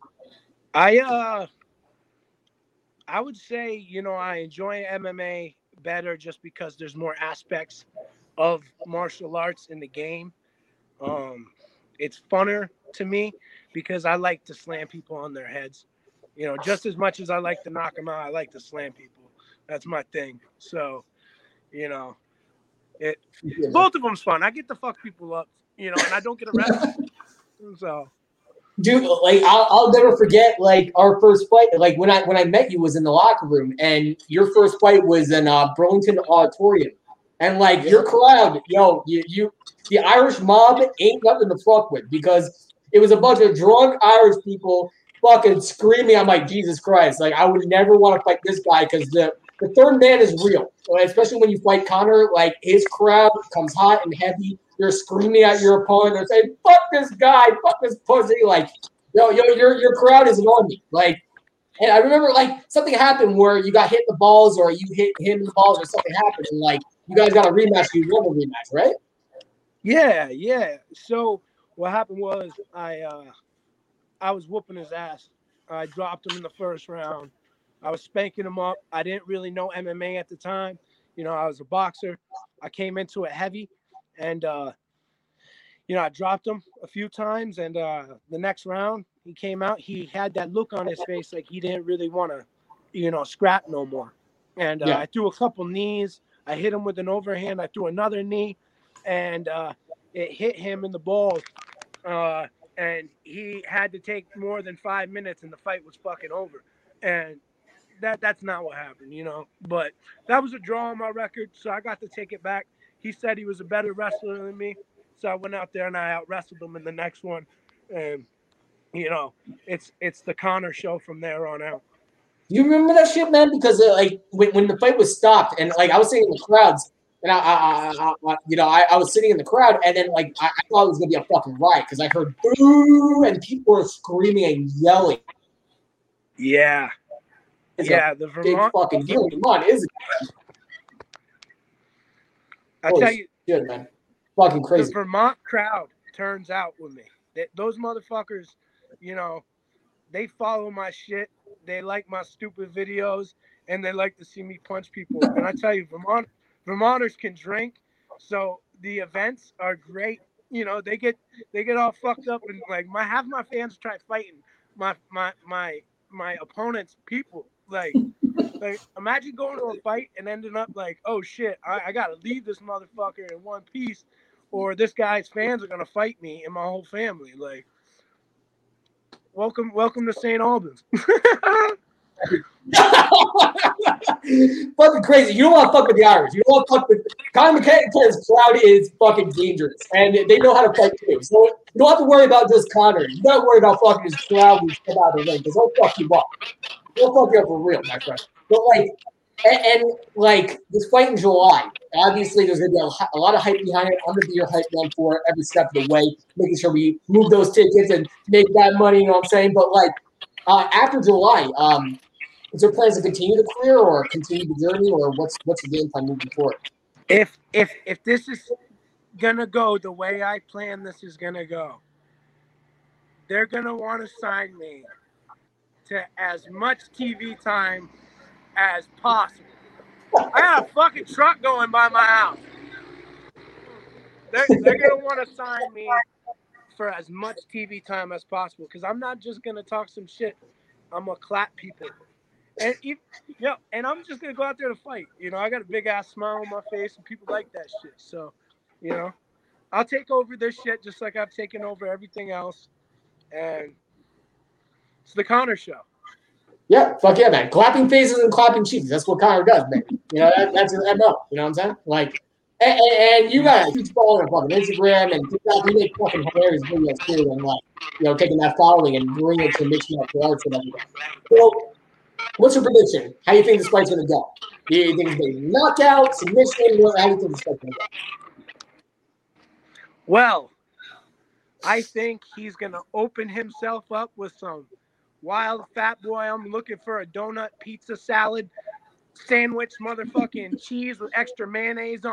I would say, I enjoy MMA better just because there's more aspects of martial arts in the game. It's funner to me because I like to slam people on their heads. Just as much as I like to knock them out, I like to slam people. That's my thing. So, both of them's fun. I get to fuck people up, and I don't get arrested. So, dude, like I'll never forget like our first fight. Like when I met you was in the locker room, and your first fight was in Burlington Auditorium, and like your crowd, you the Irish mob ain't nothing to fuck with because it was a bunch of drunk Irish people fucking screaming. I'm like, Jesus Christ! Like I would never want to fight this guy because the third man is real, especially when you fight Conor. Like his crowd comes hot and heavy. They're screaming at your opponent. They're saying, "Fuck this guy! Fuck this pussy!" Like, your crowd is an army. Like, and I remember like something happened where you got hit in the balls, or you hit him in the balls, or something happened, and like you guys got a rematch. You won the rematch, right? Yeah. So what happened was I was whooping his ass. I dropped him in the first round. I was spanking him up. I didn't really know MMA at the time. I was a boxer. I came into it heavy, and I dropped him a few times. And the next round, he came out. He had that look on his face like he didn't really want to, scrap no more. And I threw a couple knees. I hit him with an overhand. I threw another knee, and it hit him in the balls. And he had to take more than 5 minutes, and the fight was fucking over. And that's not what happened, But that was a draw on my record, so I got to take it back. He said he was a better wrestler than me, so I went out there and I out-wrestled him in the next one. And, it's the Conor show from there on out. Do you remember that shit, man? Because like when the fight was stopped, and like I was sitting in the crowds, and I was sitting in the crowd, and then like I thought it was gonna be a fucking riot because I heard boo and people were screaming and yelling. Yeah. It's the Vermont fucking deal. Vermont is it? I tell you, shit, man, fucking crazy. The Vermont crowd turns out with me. Those motherfuckers, they follow my shit. They like my stupid videos, and they like to see me punch people. And I tell you, Vermonters can drink, so the events are great. They get all fucked up, and like half my fans try fighting my opponent's people. Like imagine going to a fight and ending up like, oh shit, I gotta leave this motherfucker in one piece, or this guy's fans are gonna fight me and my whole family. Like, welcome to St. Albans. Fucking crazy. You don't want to fuck with the Irish. You don't want to fuck with Conor McKenna's crowd is fucking dangerous, and they know how to fight too. So you don't have to worry about just Conor. You got to worry about fucking his crowd when you step out of the ring because they'll fuck you up. They'll fuck you up for real, my friend. But like, and like this fight in July, obviously there's gonna be a lot of hype behind it. I'm gonna be your hype man for every step of the way, making sure we move those tickets and make that money. You know what I'm saying? But like after July, is there plans to continue the career or continue the journey, or what's the game plan moving forward? If this is gonna go the way I plan this is gonna go, they're gonna want to sign me to as much TV time as possible. I got a fucking truck going by my house. They're gonna want to sign me for as much TV time as possible because I'm not just gonna talk some shit. I'm gonna clap people. And and I'm just gonna go out there to fight. I got a big ass smile on my face, and people like that shit. So, I'll take over this shit just like I've taken over everything else. And it's the Conor show. Yeah, fuck yeah, man. Clapping faces and clapping cheeks. That's what Conor does, man. That's his MO. You know what I'm saying? Like, and you got a huge following on fucking Instagram and TikTok. You make fucking hilarious videos too, and like, taking that following and bringing it to mixed martial arts and everything. So, what's your prediction? How do you think this fight's gonna go? Do you think it's gonna be knockout, submission? How do you think this fight's gonna go? Well, I think he's gonna open himself up with some wild fat boy. I'm looking for a donut pizza salad sandwich, motherfucking cheese with extra mayonnaise on it.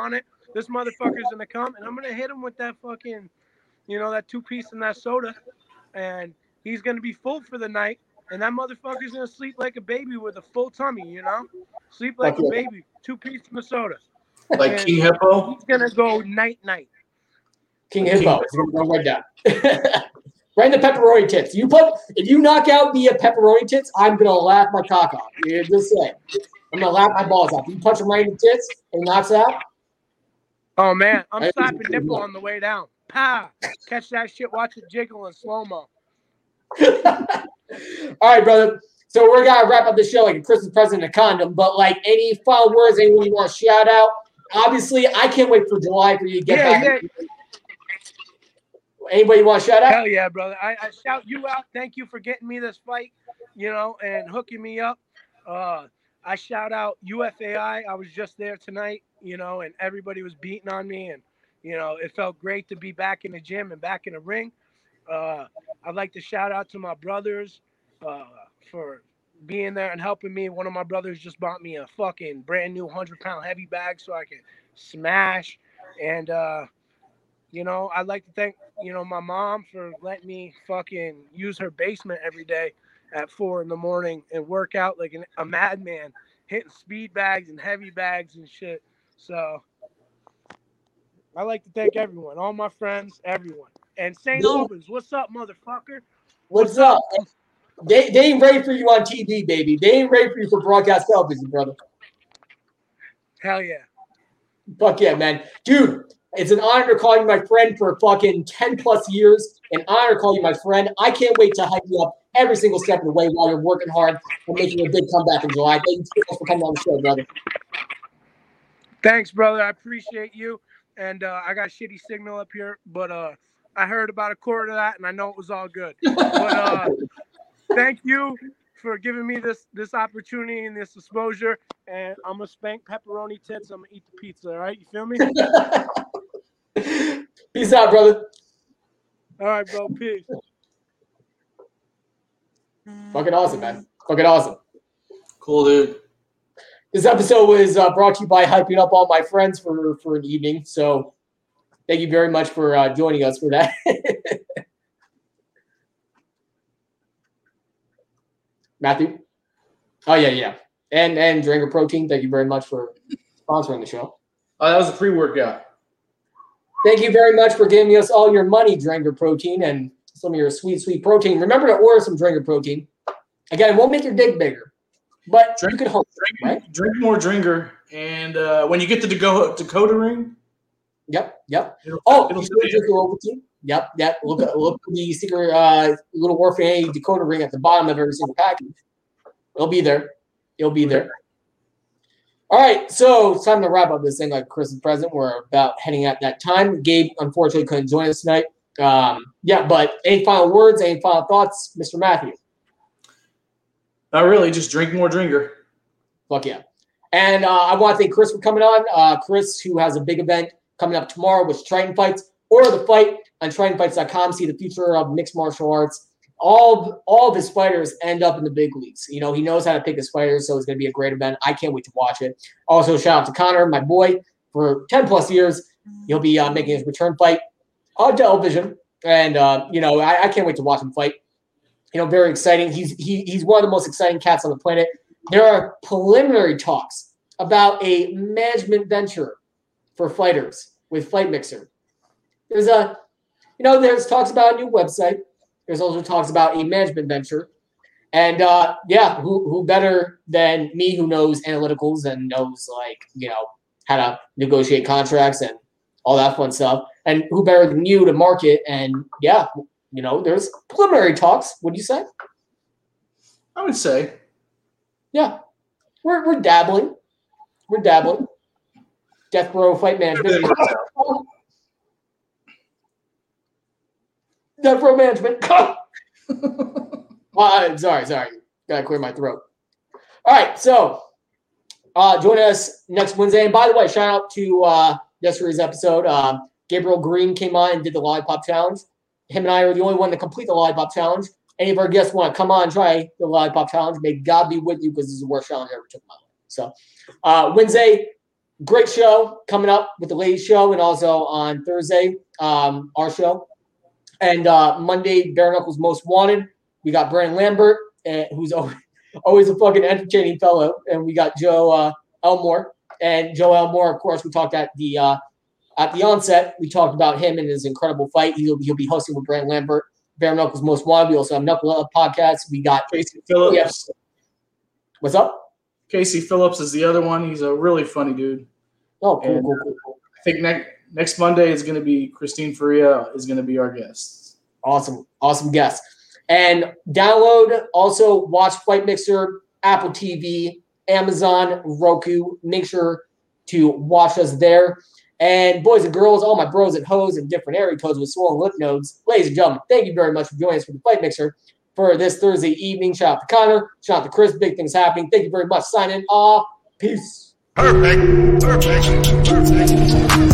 this motherfucker's gonna come and I'm gonna hit him with that fucking, that 2-piece and that soda, and he's gonna be full for the night, and that motherfucker's gonna sleep like a baby with a full tummy, sleep like a baby, 2-piece and the soda. Like And King Hippo? He's gonna go night. King Hippo. It's gonna go right down. Right in the pepperoni tits. If you knock out the pepperoni tits, I'm gonna laugh my cock off. You just say, I'm gonna laugh my balls off. You punch him right in the tits and knocks out. Oh man, I'm slapping nipple on the way down. Pa! Catch that shit. Watch it jiggle in slow mo. All right, brother. So we're gonna wrap up the show like a Christmas present, a condom. But like, any final words, anyone you want to shout out? Obviously, I can't wait for July for you to get back. Yeah. Anybody want to shout out? Hell yeah, brother. I shout you out. Thank you for getting me this fight, and hooking me up. I shout out UFAI. I was just there tonight, and everybody was beating on me. And, it felt great to be back in the gym and back in the ring. I'd like to shout out to my brothers for being there and helping me. One of my brothers just bought me a fucking brand new 100-pound heavy bag so I can smash. And, I'd like to thank, my mom for letting me fucking use her basement every day at 4 a.m. and work out like a madman, hitting speed bags and heavy bags and shit. So I like to thank everyone, all my friends, everyone. And St. Albans, what's up, motherfucker? What's up? They ain't ready for you on TV, baby. They ain't ready for you for broadcast television, brother. Hell yeah. Fuck yeah, man. Dude, it's an honor to call you my friend for fucking 10 plus years. An honor to call you my friend. I can't wait to hype you up every single step of the way while you're working hard and making a big comeback in July. Thank you so much for coming on the show, brother. Thanks, brother. I appreciate you. And I got a shitty signal up here, but I heard about a quarter of that, and I know it was all good. But thank you for giving me this opportunity and this exposure. And I'm going to spank pepperoni tits. I'm going to eat the pizza, all right? You feel me? Peace out, brother. All right, bro. Peace. Fucking awesome, man. Fucking awesome. Cool, dude. This episode was brought to you by hyping up all my friends for an evening. So thank you very much for joining us for that. Matthew? Oh, yeah. And Dranger Protein, thank you very much for sponsoring the show. That was a pre-workout. Thank you very much for giving us all your money, Dranger Protein, and some of your sweet, sweet protein. Remember to order some Dranger Protein. Again, it won't make your dick bigger, but you can hope, right? Drink more Dranger, and when you get to the Dakota ring. Yep. You It'll should drink your Ovaltine. Yep. Look at the secret little Warfare Dakota ring at the bottom of every single package. It'll be there. All right, so it's time to wrap up this thing like Christmas present. We're about heading at that time. Gabe, unfortunately, couldn't join us tonight. But any final words, any final thoughts, Mr. Matthew? Not really, just drink more Dranger. Fuck yeah. And I want to thank Chris for coming on. Chris, who has a big event coming up tomorrow with Triton Fights, or the fight on TritonFights.com. See the future of mixed martial arts. All of his fighters end up in the big leagues. He knows how to pick his fighters, so it's going to be a great event. I can't wait to watch it. Also, shout out to Connor, my boy, for 10 plus years. He'll be making his return fight on television, and I can't wait to watch him fight. Very exciting. He's one of the most exciting cats on the planet. There are preliminary talks about a management venture for fighters with Fight Mixer. There's talks about a new website. There's also talks about a management venture. And who better than me, who knows analyticals and knows how to negotiate contracts and all that fun stuff. And who better than you to market? And there's preliminary talks. What do you say? I would say. Yeah. We're dabbling. Death Row Fight Management. Death Row Management. Sorry. Gotta clear my throat. All right, so join us next Wednesday. And by the way, shout out to yesterday's episode. Gabriel Green came on and did the Lollipop Challenge. Him and I are the only one to complete the Lollipop Challenge. Any of our guests want to come on and try the Lollipop Challenge, may God be with you, because this is the worst challenge I ever took in my life. So Wednesday, great show coming up with the ladies show, and also on Thursday, our show. And Monday, Bare Knuckles Most Wanted. We got Brandon Lambert, who's always a fucking entertaining fellow. And we got Joe Elmore. And Joe Elmore, of course, we talked at the onset. We talked about him and his incredible fight. He'll be hosting with Brandon Lambert, Bare Knuckles Most Wanted. We also have Knuckle Up podcast. We got Casey Phillips. Yes. What's up? Casey Phillips is the other one. He's a really funny dude. Oh, cool. I think next Monday is going to be Christine Faria is going to be our guest. Awesome guest. And download, also watch Fight Mixer, Apple TV, Amazon, Roku. Make sure to watch us there. And boys and girls, all my bros and hoes and different area codes with swollen lip nodes, ladies and gentlemen, thank you very much for joining us for the Fight Mixer for this Thursday evening. Shout out to Connor. Shout out to Chris. Big things happening. Thank you very much. Signing off. Peace. Perfect.